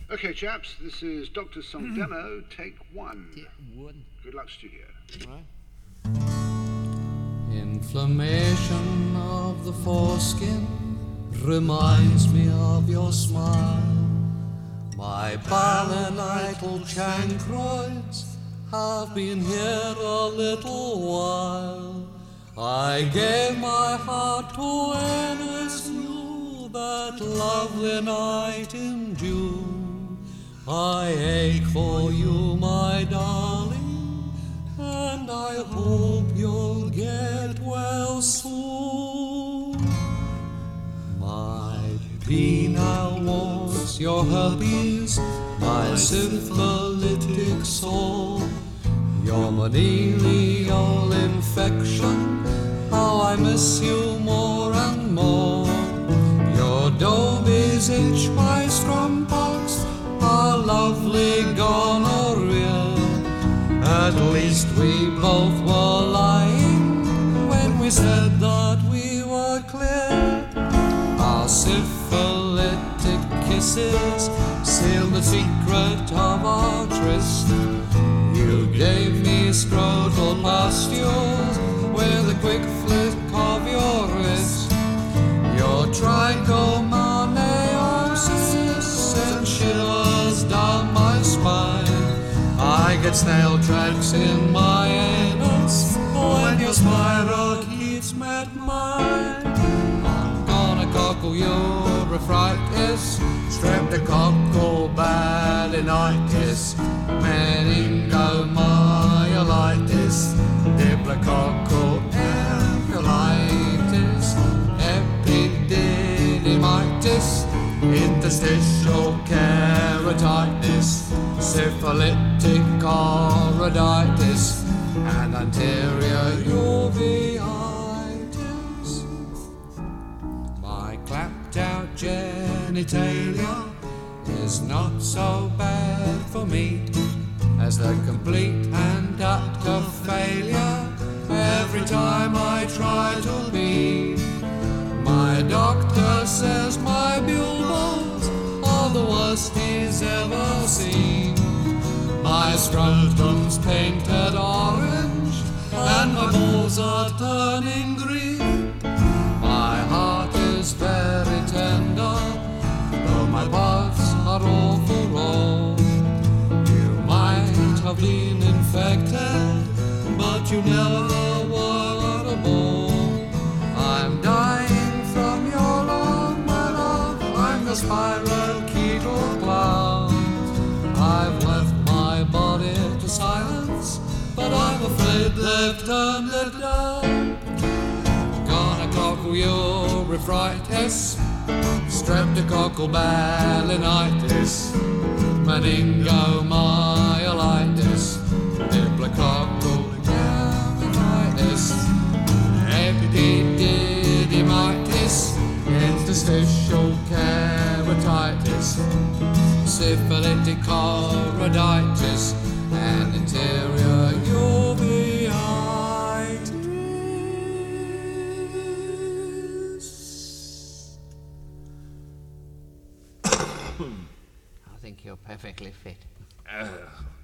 Okay, chaps, this is Doctor's Song Demo, take one. Good luck, studio. Right. Inflammation of the foreskin reminds me of your smile. My balanital chancroids have been here a little while. I gave my heart to Venice, you, that lovely night in June. I ache for you, my darling, and I hope you'll get well soon. My penile warts, your herpes, my syphilitic sore, your venereal infection, how I miss you more and more. Your dobies itch, my strumpox, our lovely gonorrhea. At least we both were lying when we said that we were clear. Our syphilitic kisses sealed the secret of our tryst. You gave me scrotal pustules with a quick flick of your wrist. Your trichomoniasis sent shivers down my spine. I get snail tracks in my anus when your spirochetes met mine. I'm gonna cockle your nephritis, streptococcal balanitis, meningomyelitis, diplococcal ampulitis, epididymitis, interstitial keratitis, syphilitic choroiditis, and anterior uveitis. My clapped out genitalia is not so bad for me as the complete and utter failure every time I try to be. My doctor says my bulbos are the worst he's ever seen. My scrotum's painted orange and my balls are turning green. My heart is very tender, though my parts are all for raw. You might have been infected, but you never were a bore. I'm dying from your love, my love. I'm the spirochetal cloud. I've left my body to silence, but I'm afraid they've turned it down. Gonna cockle your nephritis, streptococcal balanitis, meningomyelitis, diplococcal ampulitis, epididymitis, interstitial keratitis, syphilitic choroiditis, and anterior uveitis. I think you're perfectly fit.